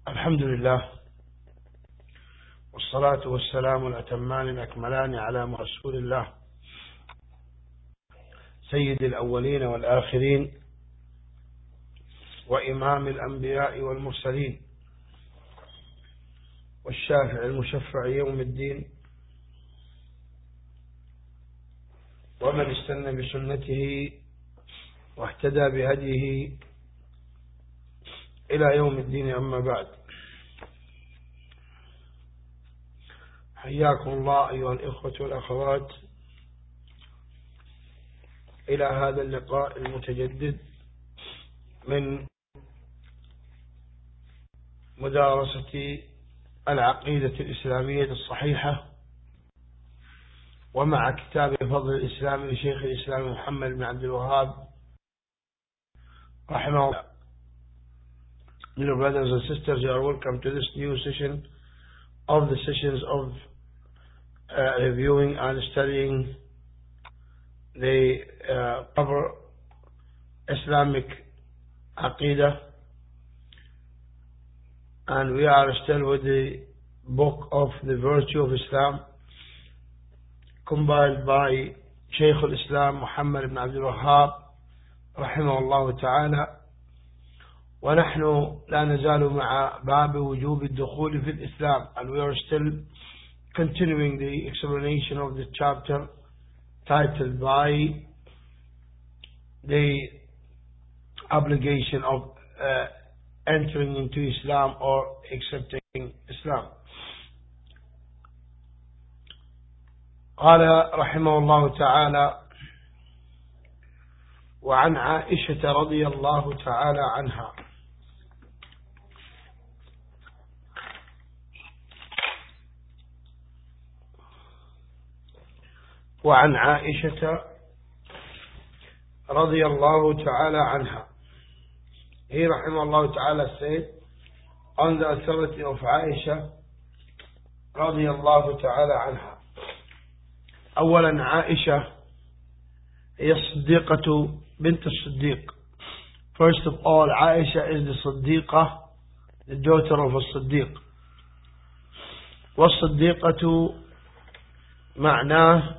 الحمد لله، والصلاة والسلام الأتمان الأكملان على رسول الله سيد الأولين والآخرين وإمام الأنبياء والمرسلين والشافع المشفع يوم الدين، ومن استنى بسنته واهتدى بهديه إلى يوم الدين. أما بعد، حياكم الله أيها الإخوة والأخوات إلى هذا اللقاء المتجدد من مدارسة العقيدة الإسلامية الصحيحة، ومع كتاب فضل الإسلام لشيخ الإسلام محمد بن عبد الوهاب رحمه الله. Dear brothers and sisters, you are welcome to this new session of the sessions of reviewing and studying the proper Islamic Aqidah, and we are still with the book of the Virtue of Islam compiled by Shaykh al-Islam Muhammad ibn Abdul Wahhab رحمه الله تعالى. ونحن لا نزال مع باب وجوب الدخول في الإسلام, and we are still continuing the explanation of the chapter titled by the obligation of entering into Islam or accepting Islam. قال رحمه الله تعالى: وعن عائشة رضي الله تعالى عنها وعن عائشة رضي الله تعالى عنها. He رحمه الله تعالى said, on the authority of Aisha رضي الله تعالى عنها. أولا، عائشة هي الصديقة بنت الصديق. First of all, Aisha is the صديقة, the daughter of الصديق. والصديقة معناه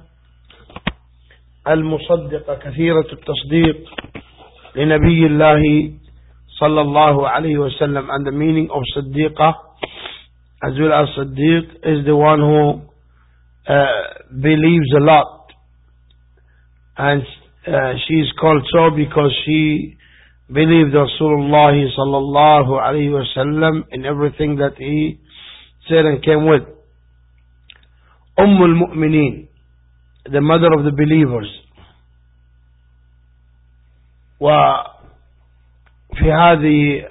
المصدقة كثيرة التصديق لنبي الله صلى الله عليه وسلم, and the meaning of صديقة as well as صديق is the one who believes a lot, and she is called so because she believed Rasulullah sallallahu alayhi wasallam in everything that he said and came with. al-Mu'mineen, the mother of the believers. وفي هذه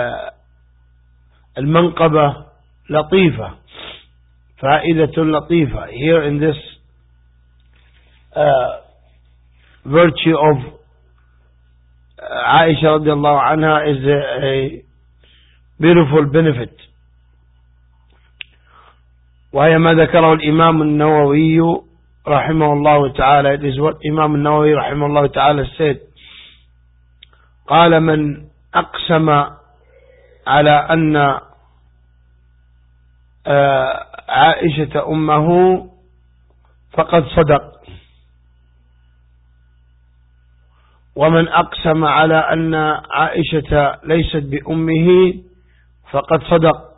المنقبة لطيفة, فائدة لطيفة. Here in this virtue of Aisha radiallahu anha is a beautiful benefit. وهي ما ذكره الإمام النووي رحمه الله تعالى. It is what Imam النووي رحمه الله تعالى said. قال: من أقسم على أن عائشة أمه فقد صدق، ومن أقسم على أن عائشة ليست بأمه فقد صدق.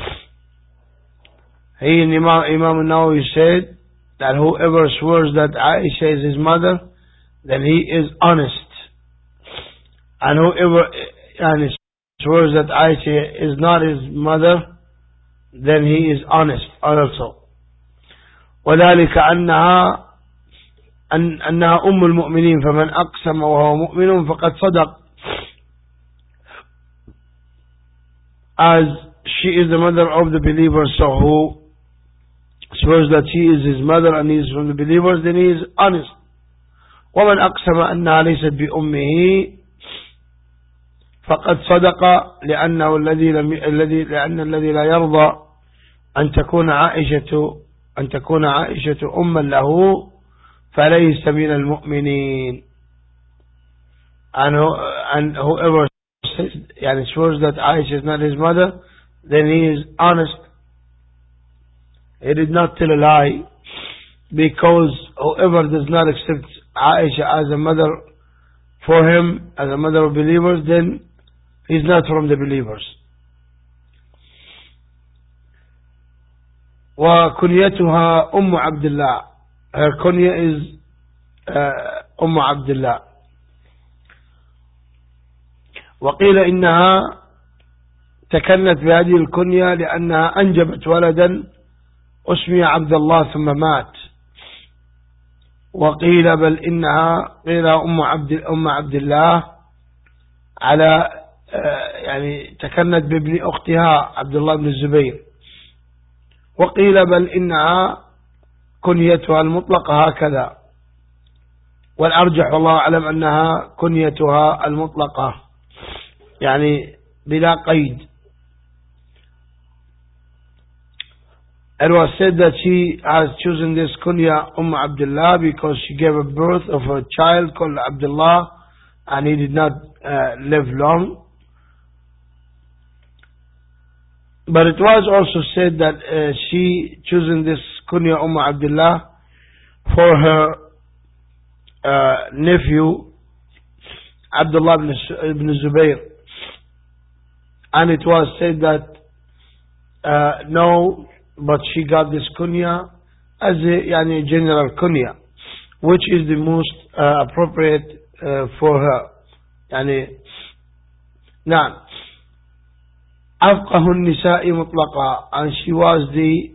Imam Nawawi said that whoever swears that Aisha is his mother, then he is honest, and whoever swears that Aisha is not his mother, then he is honest also. وذلك أنها أم المؤمنين، فمن أقسم وهو مؤمن فقد صدق. As she is the mother of the believers, so who swears that she is his mother and he is from the believers, then he is honest. ومن أقسم أنها ليست بأمه فقد صدق، لأن الذي لا يرضى أن تكون عائشة أما له فليس من المؤمنين. And whoever swears that Aisha is not his mother, then he is honest. He did not tell a lie, because whoever does not accept Aisha as a mother for him, as a mother of believers, then he's not from the believers. وكنيتها أم عبد الله. Her kunya is أم عبد الله. وقيل إنها تكنت بهذه الكنية لأنها أنجبت ولدا اسمي عبد الله ثم مات. وقيل بل إنها قيل أم عبد الله على يعني تكنت بابن أختها عبد الله بن الزبير. وقيل بل إنها كنيتها المطلقة هكذا، والأرجح والله أعلم أنها كنيتها المطلقة يعني بلا قيد. It was said that she has chosen this kunya Abdullah because she gave a birth of a child called Abdullah, and he did not live long. But it was also said that she chosen this kunya Abdullah for her nephew Abdullah ibn Zubayr, and it was said that no, but she got this kunya as a general kunya, which is the most appropriate for her. Now, أفقه النساء مطلقا, and she was the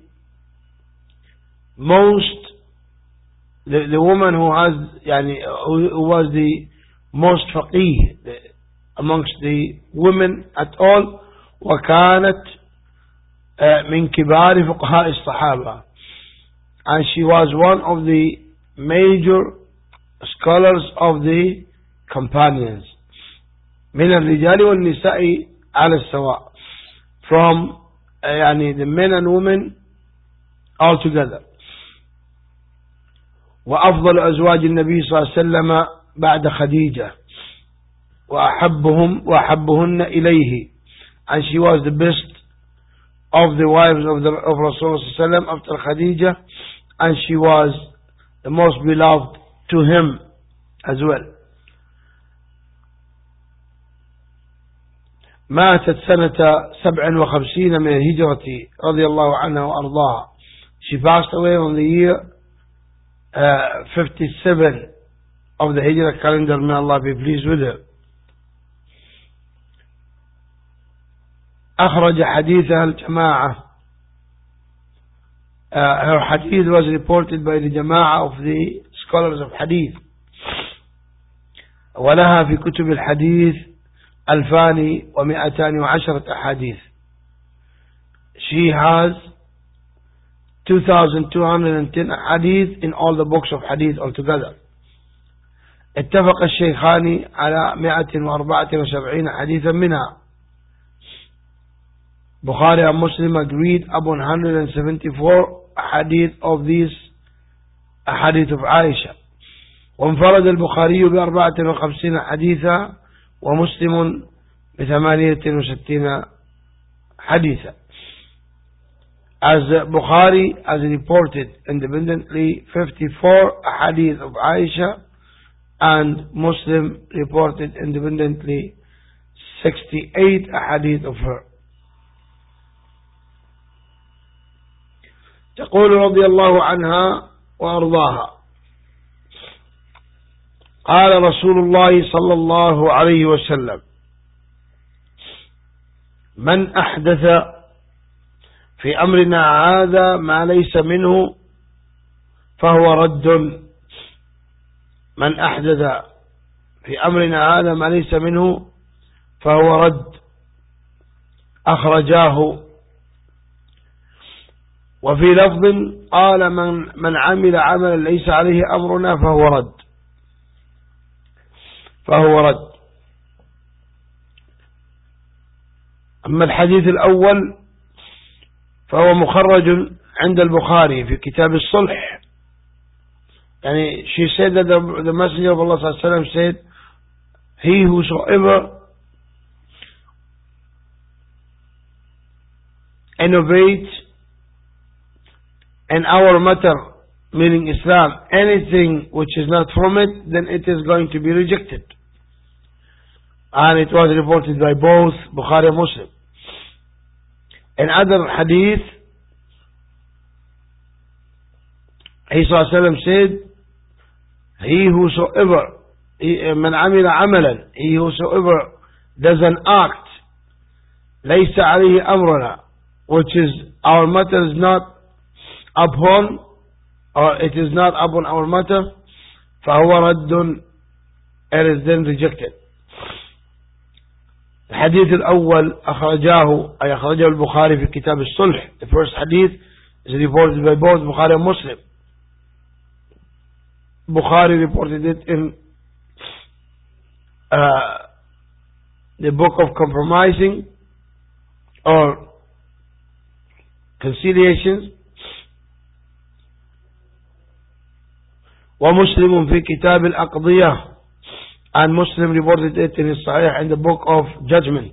most, the woman who was the most faqih amongst the women at all. وكانت من كبار فقهاء الصحابة, and she was one of the major scholars of the companions. من الرجال والنساء على السواء, from the men and women all together. وأفضل أزواج النبي صلى الله عليه وسلم بعد خديجة وأحبهن إليه, and she was the best of the wives of Rasulullah صلى الله عليه وسلم after Khadijah, and she was the most beloved to him as well. ماتت سنة 57 من الهجرة رضي الله عنها وأرضاها. She passed away on the year 57 of the Hijrah calendar, may Allah be pleased with her. أخرج حديثها الجماعة. Her hadith was reported by the Jama'ah of the scholars of hadith. ولها في كتب الحديث 2210 أحاديث. She has 2210 hadith in all the books of hadith altogether. اتفق الشيخان على 174 حديثا منها. Bukhari and Muslim agreed upon 174 hadith of these hadith of Aisha. وانفرد البخاري ب54 حديثا ومسلم ب68 حديثا. As Bukhari has reported independently 54 hadith of Aisha, and Muslim reported independently 68 hadith of her. تقول رضي الله عنها وأرضاها: قال رسول الله صلى الله عليه وسلم: من أحدث في أمرنا هذا ما ليس منه فهو رد. من أحدث في أمرنا هذا ما ليس منه فهو رد. أخرجاه. وفي لفظ قال: من عمل عملا ليس عليه أمرنا فهو رد. فهو رد. أما الحديث الأول فهو مخرج عند البخاري في كتاب الصلح. She said that the Messenger of Allah sallallahu alaihi wasallam said, he whosoever innovate in our matter, meaning Islam, anything which is not from it, then it is going to be rejected. And it was reported by both Bukhari and Muslim. In other hadith, He said, he whosoever, من عمل عملا, he whosoever does an act, ليس عليه أمرنا, which is our matter is not upon, or it is not upon our matter, فهو رد, it is then rejected. الحديث الأول أخرجه البخاري في كتاب الصلح. The first hadith is reported by both Bukhari and Muslim. Bukhari reported it in the book of compromising or conciliations, ومسلم في كتاب الأقضية, and Muslim reported it in his Sahih in the book of judgment.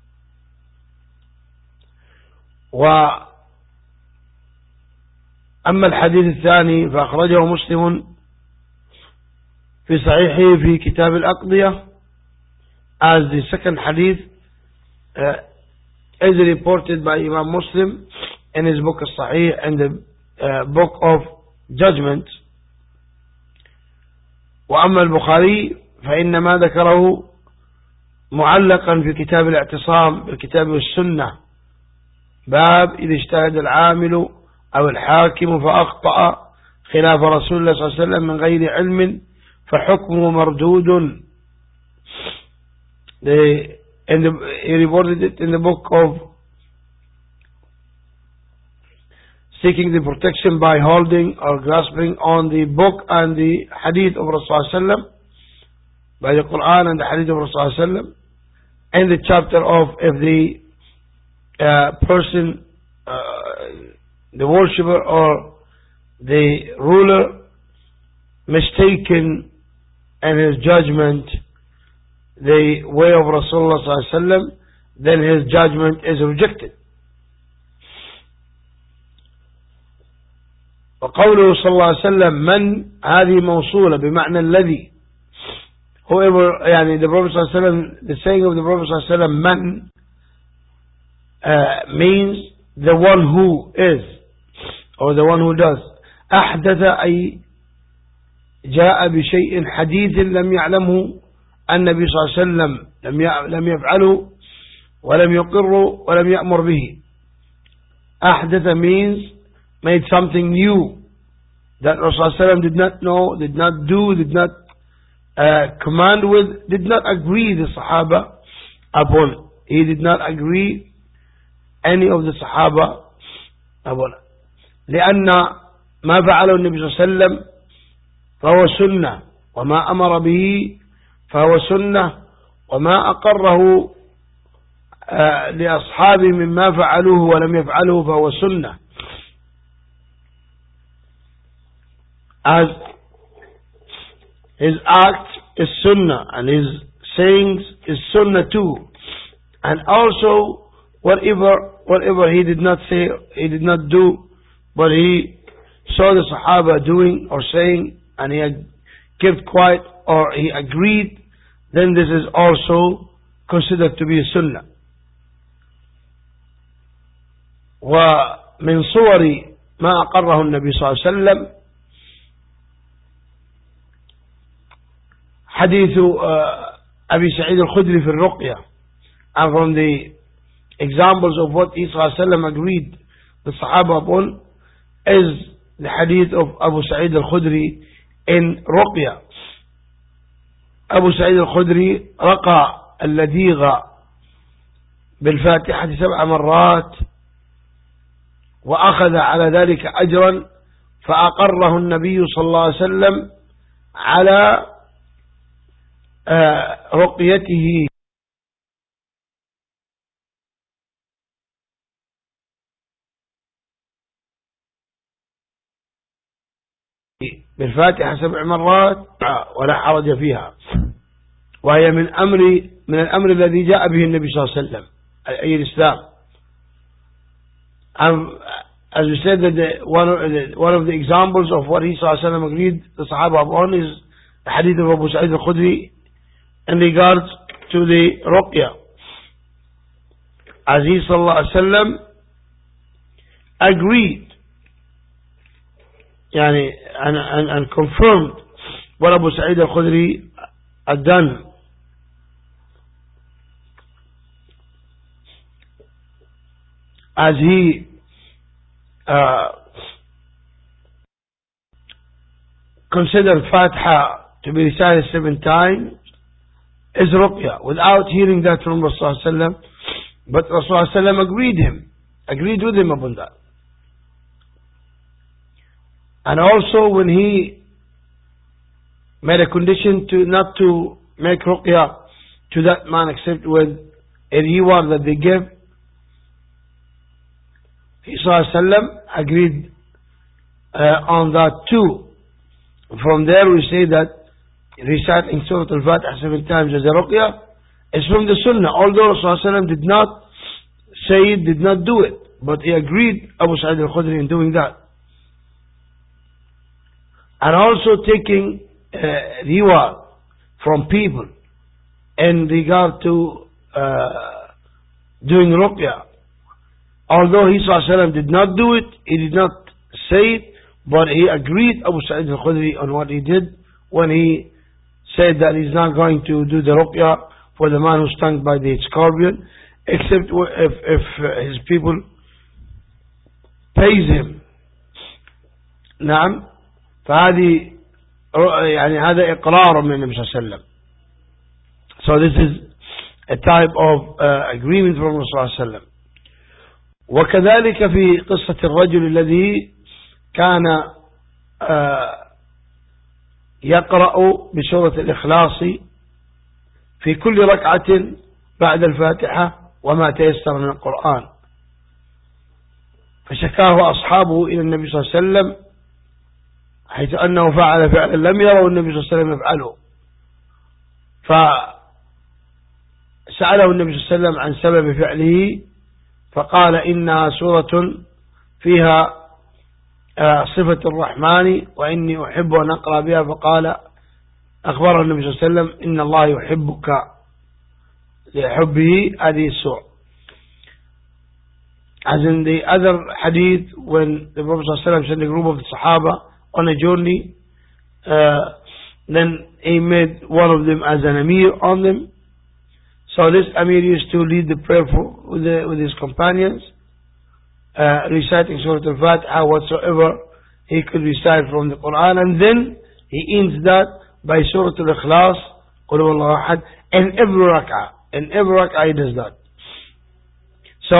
وأما الحديث الثاني فأخرجه مسلم في صحيحه في كتاب الأقضية, as the second hadith is reported by Imam Muslim in his book al-Sahih and the book of judgment. وأما البخاري فإنما ذكره معلقا في كتاب الاعتصام بالكتاب والسنة, باب إذا اجتهد العامل أو الحاكم فأخطأ خلاف رسول الله صلى الله عليه وسلم من غير علم فحكمه مردود. He reported it in the book of seeking the protection by holding or grasping on the book and the hadith of Rasulullah, by the Quran and the hadith of Rasulullah, and the chapter of if the person, the worshipper or the ruler, mistaken in his judgment the way of Rasulullah, then his judgment is rejected. وقوله صلى الله عليه وسلم من, هذه موصولة بمعنى الذي, whoever, يعني the Prophet صلى الله عليه وسلم, the saying of the Prophet صلى الله عليه وسلم من means the one who is or the one who does. أحدث أي جاء بشيء حديث لم يعلمه النبي صلى الله عليه وسلم, لم يفعله ولم يقره ولم يأمر به. أحدث means made something new that Rasulullah did not know, did not do, did not command with, did not agree the Sahaba upon. He did not agree any of the Sahaba upon. لأن ما فعله النبي صلى الله عليه وسلم فهو سنة, وما أمر به فهو سنة, وما أقره لأصحابه مما فعلوه ولم يفعله فهو سنة. As his act is sunnah and his sayings is sunnah too, and also whatever he did not say, he did not do, but he saw the Sahaba doing or saying and he had kept quiet or he agreed, then this is also considered to be a sunnah. ومن صور ما أقره النبي صلى الله عليه وسلم حديث أبي سعيد الخدري في الرقية, and from the examples of what Isa ﷺ agreed the Sahaba upon is the hadith of Abu Sa'id al-Khudri in Ruqya. Abu Sa'id al-Khudri رقى اللديغ بالفاتحة 7 مرات وأخذ على ذلك أجرا, فأقره النبي صلى الله عليه وسلم على رقيته بالفاتحة 7 مرات ولا حرج فيها, وهي من الأمر الذي جاء به النبي صلى الله عليه وسلم, أي الإسلام. As we said, that one of the examples of what he ﷺ agreed the Sahaba upon is the hadith of Abu Sa'id al-Khudri in regards to the ruqya. As he ﷺ agreed and confirmed what Abu Sa'id al-Khudri had done. As he considered Fatiha to be recited 7 times is ruqya, without hearing that from Rasulullah ﷺ, but Rasulullah ﷺ agreed with him upon that. And also when he made a condition not to make ruqya to that man except with a reward that they give, he ﷺ agreed on that too. From there we say that reciting Surah Al-Fatiha 7 times as a ruqya is from the Sunnah, although Rasulullah ﷺ did not say it, did not do it, but he agreed, Abu Sa'id al-Khudri, in doing that. And also taking reward from people in regard to doing ruqya. Although he ﷺ did not do it, he did not say it, but he agreed, Abu Sa'id al-Khudri, on what he did when he said that he's not going to do the ruqya for the man who's stung by the scorpion, except if his people pays him. نعم. فهذه هذا إقرار من النبي صلى الله عليه وسلم. So this is a type of agreement from Rasulullah صلى الله عليه وسلم. وكذلك في قصة الرجل الذي كان يقرأ بسورة الإخلاص في كل ركعة بعد الفاتحة وما تيسر من القرآن، فشكاه أصحابه إلى النبي صلى الله عليه وسلم، حيث أنه فعل فعلا لم يروا النبي صلى الله عليه وسلم يفعله، فسأله النبي صلى الله عليه وسلم عن سبب فعله، فقال إنها سورة فيها صفة الرحمن وإني أحب أن أقرأ بها، فقال أخبر النبي صلى الله عليه وسلم إن الله يحبك لحبه هذه السورة. As in the other hadith, when the Prophet ﷺ sent a group of the Sahaba on a journey, then he made one of them as an Amir on them. So this Amir used to lead the prayer with his companions, reciting Surah Al-Fatiha, whatsoever he could recite from the Quran, and then he ends that by Surah Al-Ikhlas, Qul Huwallahu Ahad, in every rak'ah. In every rak'ah he does that. So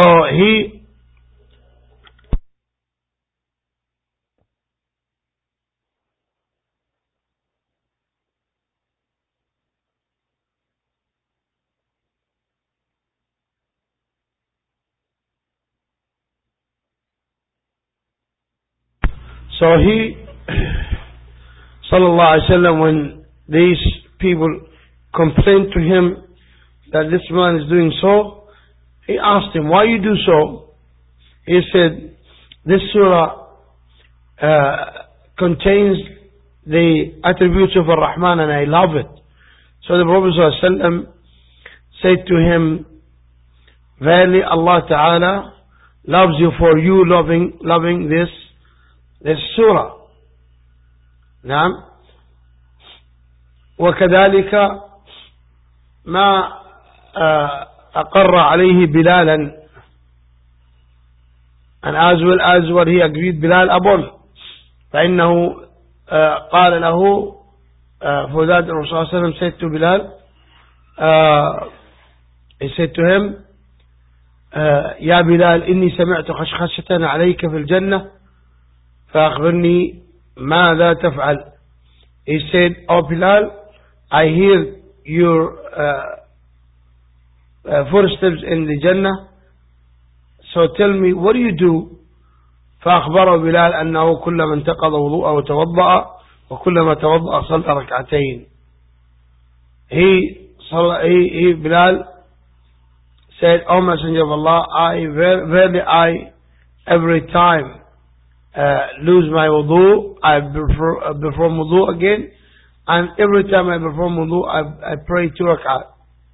he sallallahu alaihi wasallam, when these people complained to him that this man is doing so, he asked him, why you do so? He said, this surah contains the attributes of Ar-Rahman and I love it. So the Prophet ﷺ said to him, verily Allah Ta'ala loves you for you loving this surah. نعم. وكذلك ما أقر عليه بلالا, and as well as what he agreed Bilal upon, فإنه قال له, for that Rasulullah ﷺ said to Bilal, he said to him, يا بلال إني سمعت خشخشة عليك في الجنة فأخبرني ماذا تفعل. He said, oh Bilal, I hear your footsteps in the Jannah, so tell me, what do you do? فأخبره بلال أنه كلما انتقض وضوءه توضأ وكلما توضأ صلى ركعتين. Bilal said, O Messenger of Allah, verily I every time lose my wudu, I perform wudu again, and every time I perform wudu, I pray 2 rak'at.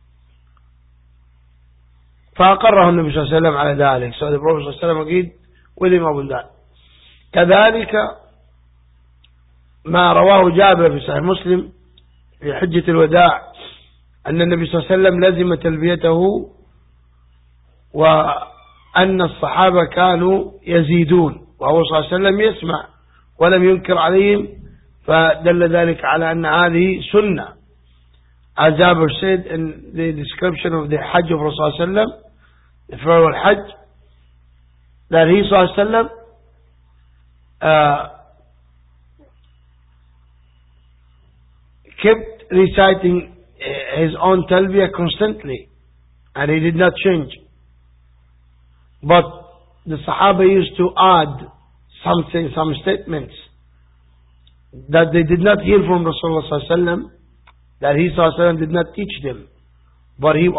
فأقره النبي صلى الله عليه وسلم على ذلك. So the Prophet صلى الله عليه وسلم agreed with him upon that. كذلك ما رواه جابر في صحيح مسلم في حجة الوداع أن النبي صلى الله عليه وسلم لزم تلبيته، وأن الصحابة كانوا يزيدون وهو صلى الله عليه وسلم يسمع ولم ينكر عليهم، فدل ذلك على أن هذه سنة. As Jabir said in the description of the Hajj of Rasulullah, the farewell Hajj, that he Sallallahu kept reciting his own talbiyah constantly, and he did not change. But the Sahaba used to add something, some statements that they did not hear from Rasulullah Sallallahu Alaihi Wasallam, that he Sallallahu Alaihi Wasallam did not teach them, but he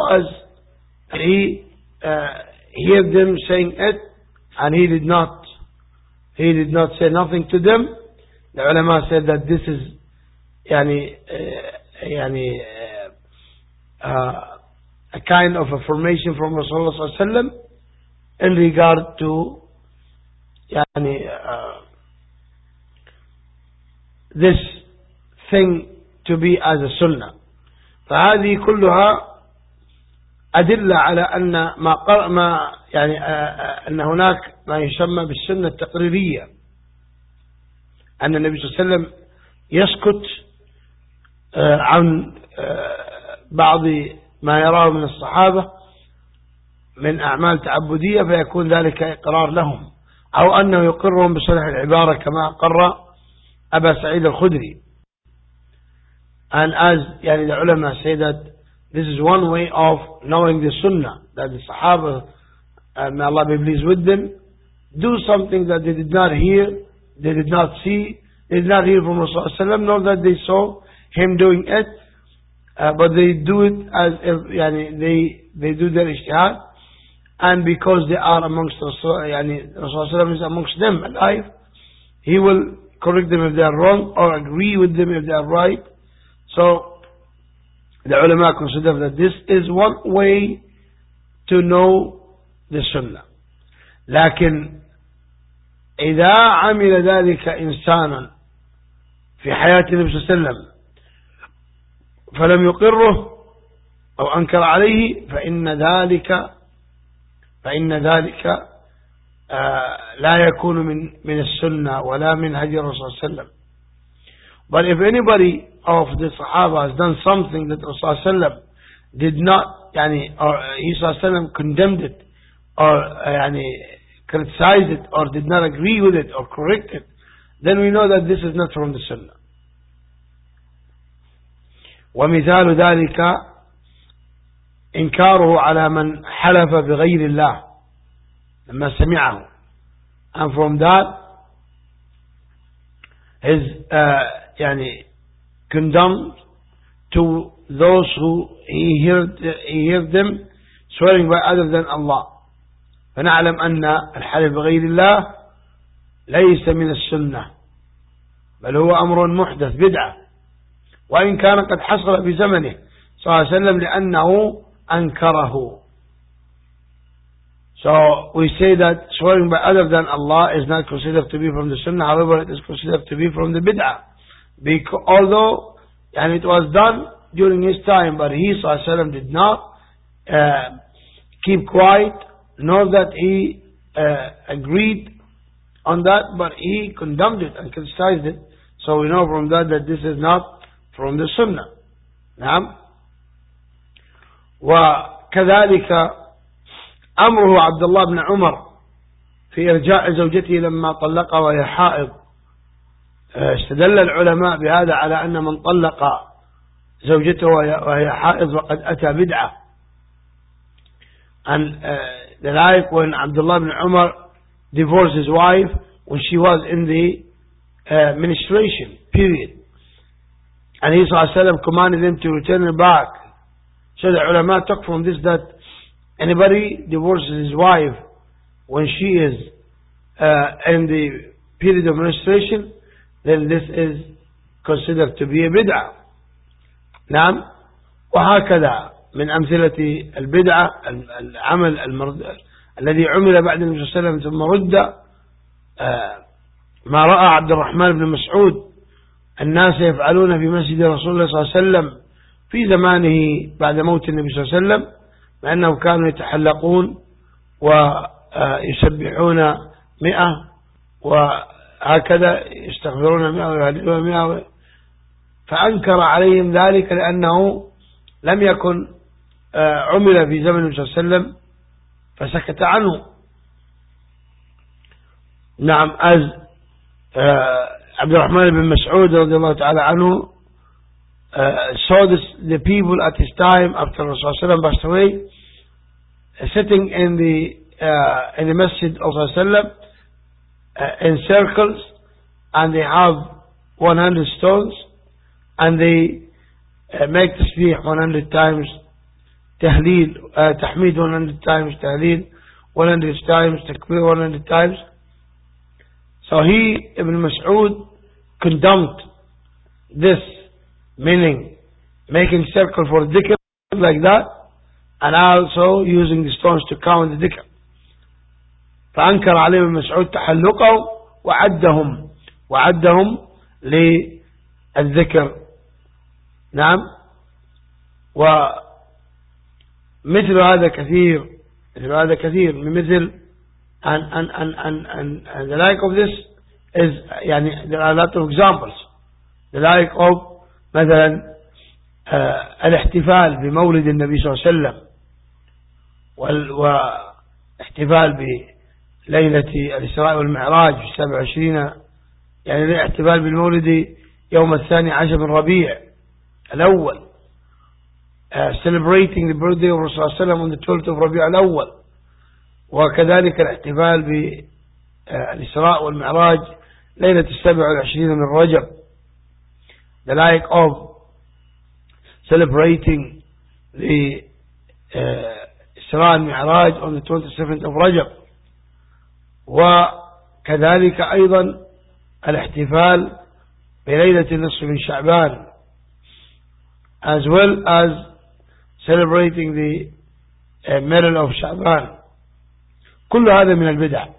heard them saying it, and he did not say nothing to them. The ulama said that this is a kind of affirmation from Rasulullah Sallallahu Alaihi Wasallam in regard to this thing to be as a sunnah. فهذه كلها أدلة على أن أن هناك ما يسمى بالسنة التقريرية، أن النبي صلى الله عليه وسلم يسكت عن بعض ما يراه من الصحابة من أعمال تعبدية فيكون ذلك إقرار لهم، أو أنه يقرهم بصريح العبارة كما أقر أبا سعيد الخدري. And as the ulama say that this is one way of knowing the sunnah, that the Sahaba, may Allah be pleased with them, do something that they did not hear, they did not see, they did not hear from Rasulullah, nor that they saw him doing it, but they do it as if they do their ijtihad, and because they are amongst Rasulullah is amongst them alive, he will correct them if they are wrong or agree with them if they are right. So the ulama consider that this is one way to know the sunnah. لكن إذا عمل ذلك إنسانا في حياة النبي صلى الله عليه وسلم فلم يقره أو أنكر عليه فإن ذلك لا يكون من السنة ولا من هدي الرسول صلى الله عليه وسلم. But if anybody of the Sahaba has done something that Rasulullah did not, or he Sallallahu condemned it, or criticized it, or did not agree with it, or correct it, then we know that this is not from the Sunnah. ومثال ذلك إنكاره على من حلف بغير الله لما سمعه. And from that his condemned to those who he heard them swearing by other than Allah. فنعلم أن الحلف بغير الله ليس من السنة بل هو أمر محدث بدعة، وإن كان قد حصل في زمنه صلى الله عليه وسلم لأنه أنكره. So we say that swearing by other than Allah is not considered to be from the Sunnah, however it is considered to be from the bid'ah. Although it was done during his time, but he sallallahu alaihi wasallam did not keep quiet, nor that he agreed on that, but he condemned it and criticized it. So we know from that this is not from the Sunnah. نعم. وكذلك أمره عبد الله بن عمر في إرجاع زوجته لما طلقها وهي حائض. استدل العلماء بهذا على أن من طلق زوجته وهي حائض وقد أتى بدعة. And like when Abdullah ibn Umar divorced his wife when she was in the menstruation period, and he sallallahu alaihi wasallam commanded him to return her back. So the ulama took from this that anybody divorces his wife when she is in the period of menstruation, then this is considered to be a bid'ah. نعم. وهكذا من أمثلة البدعة العمل الذي عمل بعد النبي صلى الله عليه وسلم ثم رد، ما رأى عبد الرحمن بن مسعود الناس يفعلون في مسجد رسول الله صلى الله عليه وسلم في زمانه بعد موت النبي صلى الله عليه وسلم، بأنهم كانوا يتحلقون ويسبحون 100 وهكذا يستغفرون 100 ويهللون 100، فأنكر عليهم ذلك لأنه لم يكن عمل في زمن النبي صلى الله عليه وسلم فسكت عنه. نعم. عبد الرحمن بن مسعود رضي الله تعالى عنه saw the people at his time after Rasulullah passed away sitting in the masjid of Rasulullah in circles, and they have 100 stones, and they make tasbih 100 times, tahmid 100 times, tahleel 100 times, takbir 100 times. So he, Ibn Mas'ud, condemned this, meaning making circle for dhikr like that, and also using the stones to count the dhikr. فأنكر عليهم ابن مسعود تحلقهم وعدهم للذكر. نعم. ومثل هذا كثير من مثل and the like of this is يعني there are a lot of examples, the like of مثلا الاحتفال بمولد النبي صلى الله عليه وسلم واحتفال بليلة الإسراء والمعراج في 27، يعني الاحتفال بالمولد يوم 12 من ربيع الأول، celebrating the birthday of Rasulullah sallallahu alaihi wasallam on the 12th of ربيع الأول، وكذلك الاحتفال بالإسراء والمعراج ليلة 27 من رجب، the like of celebrating the إسراء والمعراج on the 27th of رجب، وكذلك أيضا الاحتفال بليلة النصف من شعبان as well as celebrating the middle of شعبان. كل هذا من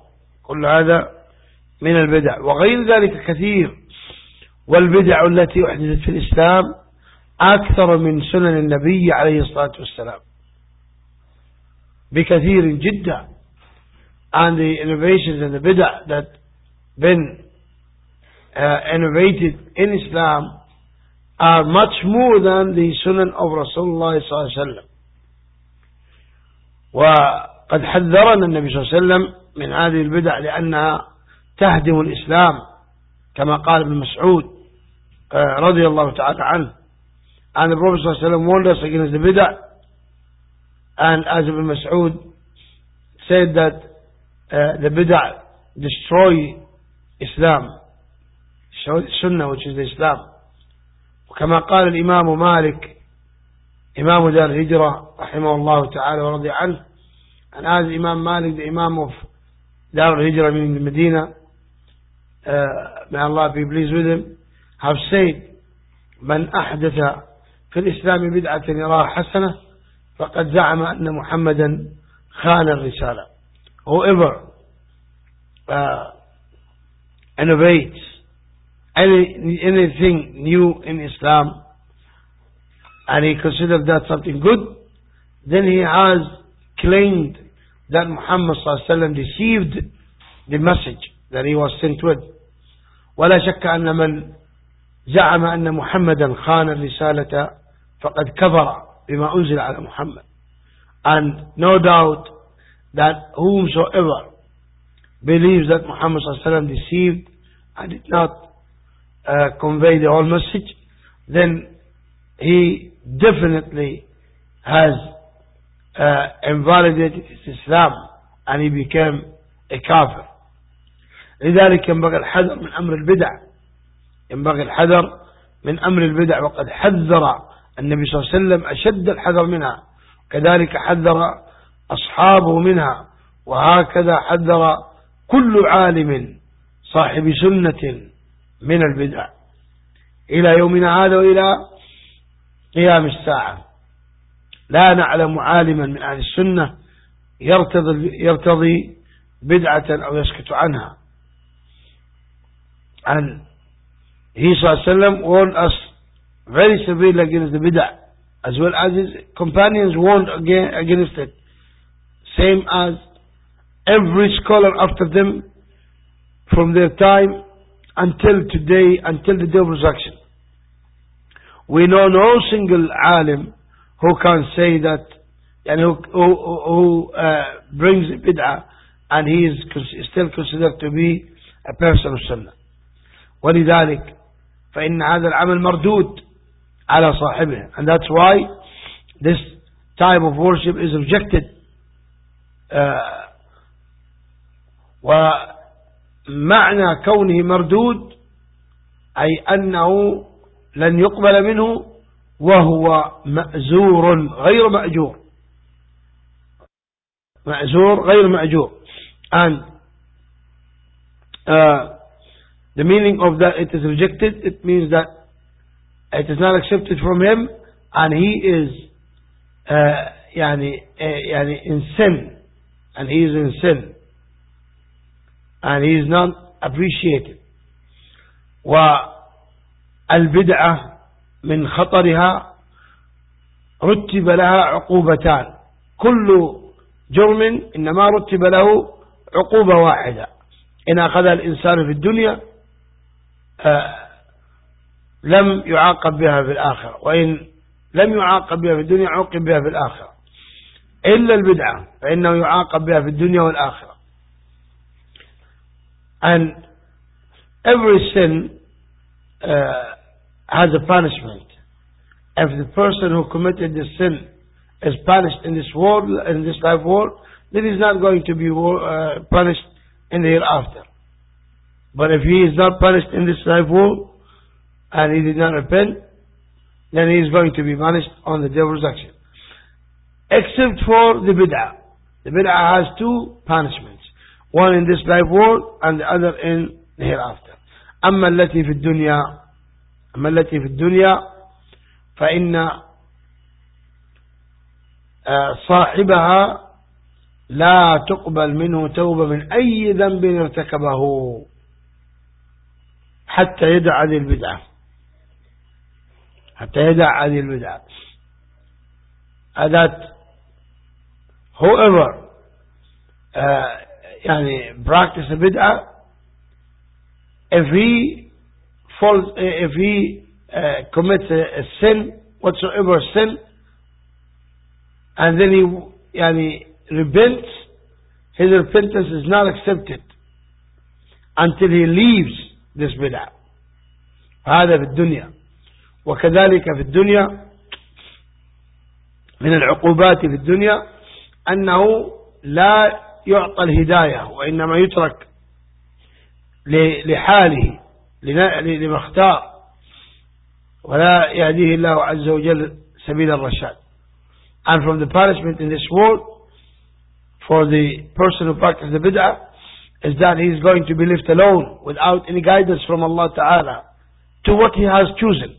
البدع، وغير ذلك كثير. والبدع التي أحدثت في الإسلام أكثر من سنن النبي عليه الصلاة والسلام بكثير جدا. And the innovations and the bid'ah that been innovated in Islam are much more than the sunan of Rasulullah صلى الله عليه وسلم. وقد حذرنا النبي صلى الله عليه وسلم من هذه البدع لأنها تهدم الإسلام كما قال ابن مسعود رضي الله تعالى عنه. And the Prophet صلى الله عليه وسلم warned us against the bid'ah, and as Ibn Mas'ud said that the bid'ah destroy Islam, destroy the Sunnah which is the Islam. وكما قال الإمام مالك إمام دار الهجرة رحمه الله تعالى ورضي عنه، and as Imam Malik, the Imam of Dar al-Hijrah meaning Medina, may Allah be pleased with him, have said من أحدث في الإسلام بدعة يراها حسنة فقد زعم أن محمدا خان الرسالة. Whoever innovates anything new in Islam and he considers that something good, then he has claimed that Muhammad sallallahu alaihi wasallam deceived the message that he was sent with. ولا شك أن من زعم أن محمدا خان الرسالة فقد كفر بما أنزل على محمد. And no doubt that whomsoever believes that Muhammad sallallahu alaihi wasallam deceived and did not convey the whole message, then he definitely has invalidated Islam and he became a kafir. لذلك ينبغي الحذر من أمر البدع، وقد حذر النبي صلى الله عليه وسلم أشد الحذر منها، كذلك حذر أصحابه منها، وهكذا حذر كل عالم صاحب سنة من البدع إلى يومنا هذا وإلى قيام الساعة. لا نعلم عالما من أهل السنة يرتضي بدعة أو يسكت عنها. And he ﷺ warned us very severely against the bid'ah, as well as his companions warned against it, same as every scholar after them from their time until today, until the day of resurrection. We know no single alim who can say that, and who brings bid'ah and he is still considered to be a person of sunnah. ولذلك فإن هذا العمل مردود على صاحبه, and that's why this type of worship is rejected. ومعنى كونه مردود أي أنه لن يقبل منه وهو مأزور غير مأجور, مأزور غير مأجور. And the meaning of that, it is rejected, it means that it is not accepted from him, and he is in sin, and he is in sin, and he is not appreciated. والبدعة من خطرها رتب لها عقوبتان, كل جرم إنما رتب له عقوبة واحدة, إن أخذها الإنسان في الدنيا لم يعاقب بها في الآخرة, وإن لم يعاقب بها في الدنيا عوقب بها في الآخرة, إلا البدعة فإنه يعاقب بها في الدنيا والآخرة. And every sin has a punishment. If the person who committed the sin is punished in this world, in this life world, then he is not going to be punished in the hereafter. But if he is not punished in this life world and he did not repent, then he is going to be punished on the day of resurrection. Except for the bid'ah. The bid'ah has two punishments, one in this life world and the other in the hereafter. أما التي في الدنيا فإن صاحبها لا تقبل منه توبة من أي ذنب ارتكبه حتى يدع هذه البدعة, that whoever practice a bid'ah, if he commits a sin, whatsoever sin, and then he repents, his repentance is not accepted until he leaves this bid'ah. هذا في الدنيا. وكذلك في الدنيا من العقوبات في الدنيا أنه لا يعطى الهداية, وإنما يترك لحاله لما اختار, ولا يهديه الله عز وجل سبيل الرشاد. And from the punishment in this world for the person who practices the bid'ah is that he is going to be left alone without any guidance from Allah Ta'ala to what he has chosen.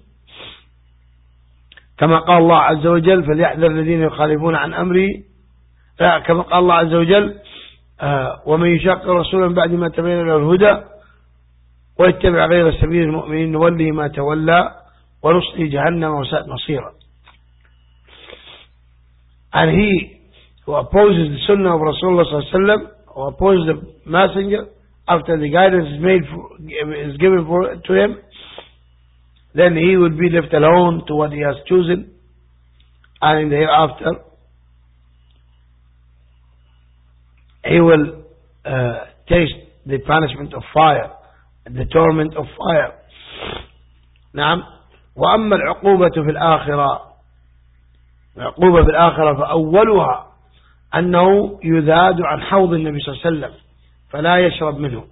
كما قال الله عز وجل فليحذر الذين يخالفون عن أمره, كما قال الله عز وجل ومن يشاقق رسولا بعد ما تبين له الهدى ويتبع غير سبيل المؤمنين نوله ما تولى ونصله جهنم وساءت مصيرا. And he who opposes the sunnah of Rasulullah sallallahu alaihi wasallam, who opposes the messenger after the guidance is given to him, then he would be left alone to what he has chosen, and in the hereafter he will taste the punishment of fire, the torment of fire. نعم. وأما العقوبة في الآخرة, العقوبة في الآخرة فأولها أنه يذاد عن حوض النبي صلى الله عليه وسلم فلا يشرب منه.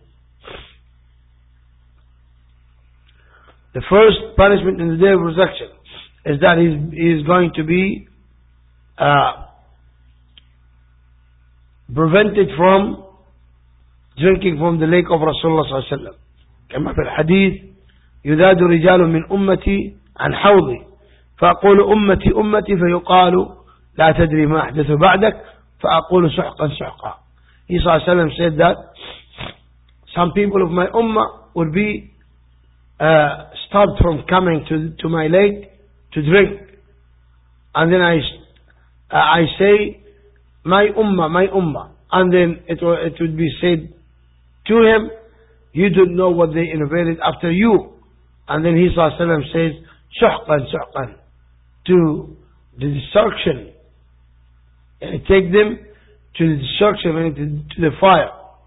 The first punishment in the day of resurrection is that he is going to be prevented from drinking from the lake of Rasulullah sallallahu alaihi wasallam. كما في الحديث يذاد رجال من أمتي عن حوضي فأقول أمتي أمتي فيقال لا تدري ما أحدث بعدك فأقول سحقا سحقا. He sallallahu alaihi wasallam said that some people of my ummah would be stopped from coming to my lake to drink, and then I say my ummah, and then it would be said to him, you don't know what they innovated after you. And then he sallallahu alaihi wasallam says suhqan suhqan, to the destruction, and take them to the destruction and to the fire.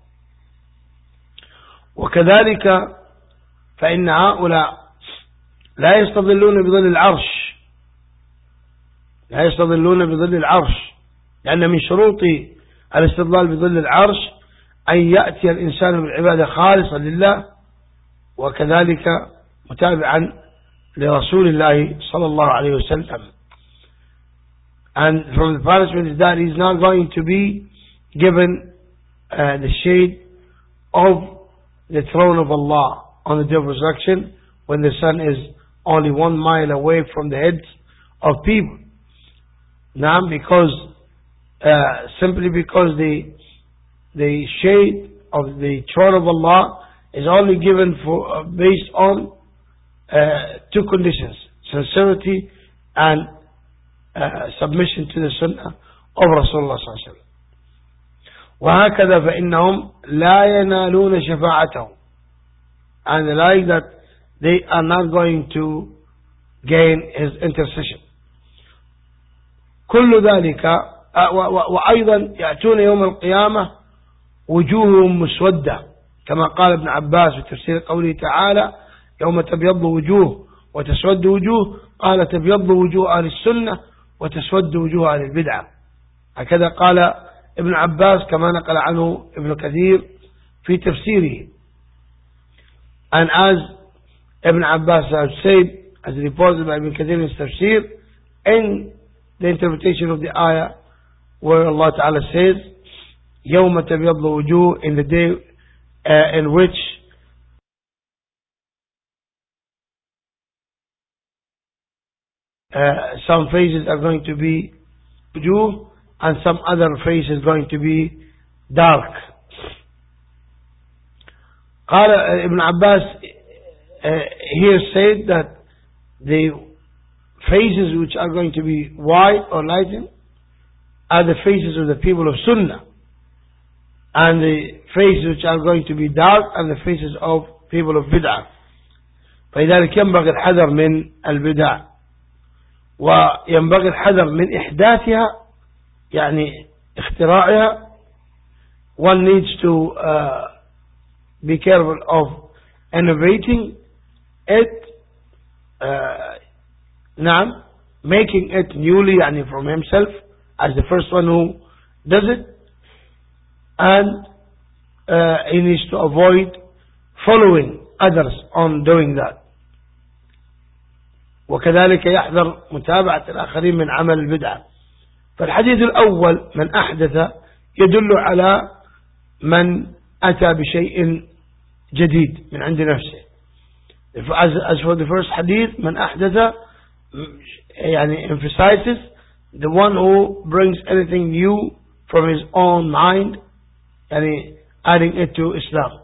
وكذلك فإن هؤلاء لا يستظلون بظل العرش، لا يستظلون بظل العرش، لأن من شروط الاستظلال بظل العرش أن يأتي الإنسان بالعبادة خالصا لله، وكذلك متابعا لرسول الله صلى الله عليه وسلم. And from the punishment is that he is not going to be given the shade of the throne of Allah on the day of resurrection, when the sun is only 1 mile away from the heads of people. Now, because simply because the shade of the throne of Allah is only given for based on two conditions: sincerity and submission to the sunnah of Rasulullah sallallahu alaihi wasallam. وهكذا فإنهم لا ينالون شفاعته, and like that they are not going to gain his intercession. كل ذلك وأيضا يأتون يوم القيامة وجوههم مسودة، كما قال ابن عباس في تفسير قوله تعالى يوم تبيض وجوه وتسود وجوه، قال تبيض وجوه أهل السنة وتسود وجوه أهل البدعة. هكذا قال ابن عباس كما نقل عنه ابن كثير في تفسيره. And as Ibn Abbas has said, as reported by Ibn Kathir in his tafsir, in the interpretation of the ayah where Allah Ta'ala says يوم تبيض وجوه, in the day in which some faces are going to be wujuh and some other face is going to be dark. قال Ibn Abbas here said that the faces which are going to be white or lightened are the faces of the people of Sunnah, and the faces which are going to be dark are the faces of people of Bid'ah. فلذلك ينبغي الحذر من البدع، وينبغي الحذر من إحداثها، يعني اختراعها. One needs to be careful of innovating it, نعم, making it newly, يعني from himself as the first one who does it, and he needs to avoid following others on doing that. وكذلك يحذر متابعة الآخرين من عمل البدعة. فالحديث الأول من أحدث يدل على من أتى بشيء جديد من عند نفسه. As for the first hadith, من أحدث يعني emphasizes the one who brings anything new from his own mind, يعني adding it to Islam.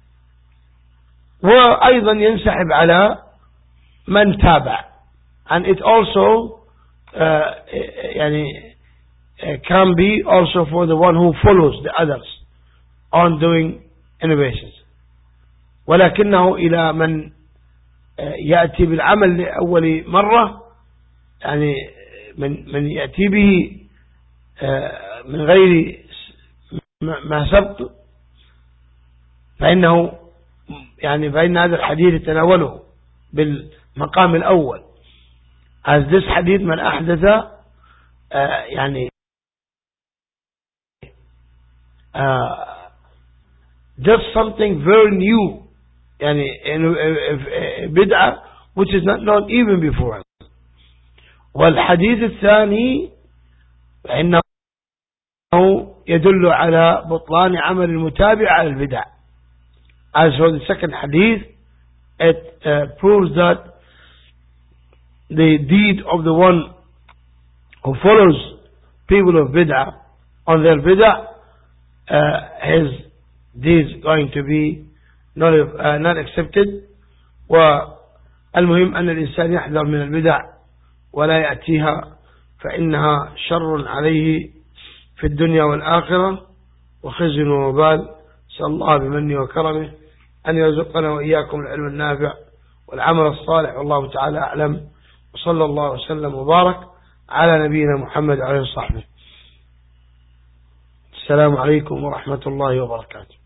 وأيضا ينسحب على من تابع, and it also يعني can be also for the one who follows the others on doing innovations. ولكنه إلى من يأتي بالعمل لأول مرة, يعني من يأتي به من غير ما سبق, فإنه يعني فإن هذا الحديث يتناوله بالمقام الأول, as this hadith من أحدث يعني does something very new, يعني بدعة which is not known even before. والحديث الثاني فإنه يدل على بطلان عمل المتابع على البدع. As for the second hadith, it proves that the deed of the one who follows people of bid'ah on their bid'ah, his deed is going to be not accepted. والمهم أن الإنسان يحذر من البدع ولا يأتيها، فإنها شر عليه في الدنيا والآخرة وخزي ووبال. نسأل الله بمنه وكرمه أن يرزقنا وإياكم العلم النافع والعمل الصالح، والله تعالى أعلم. وصلى الله وسلم وبارك على نبينا محمد عليه الصحبه. السلام عليكم ورحمة الله وبركاته.